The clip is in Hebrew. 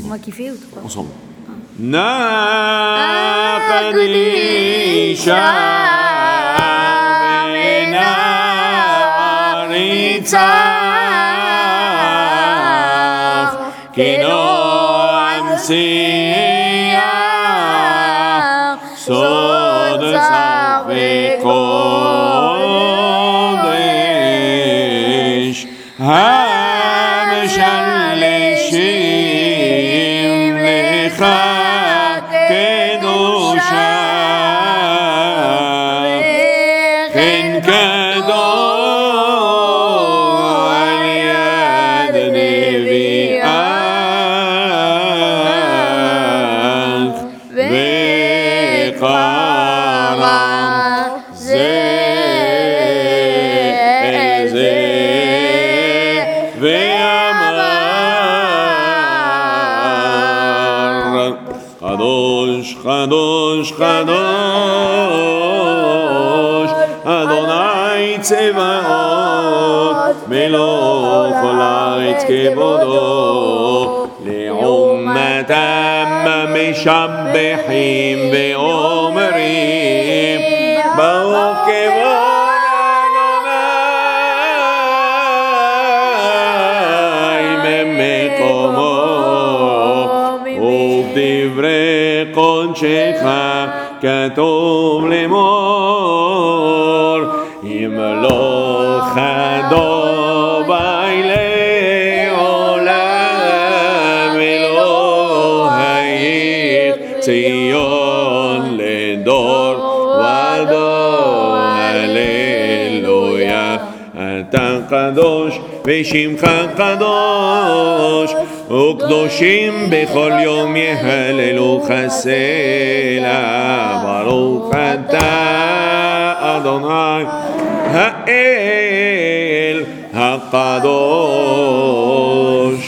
Moi qui fais ou toi? Ensemble. Naqdisha benaritach kino amsiyach sod kodesh המשלשים לך קדושה כן קדוש על יד נביאך וקרם זה קדוש, קדוש, קדוש, אדוני צבאות, מלוך כל הארץ כבודו, לעומתם משבחים ואומרים, ברוך כבוד אדוני במקומו, ובדברי קודשך כתוב לאמור, ימלוך אדוני לעולם, אלוהיך ציון לדור ודור, הללויה. אתה קדוש ושמך קדוש, וקדושים בכל יום יהללוך סלה. ברוך אתה אדוני האל הקדוש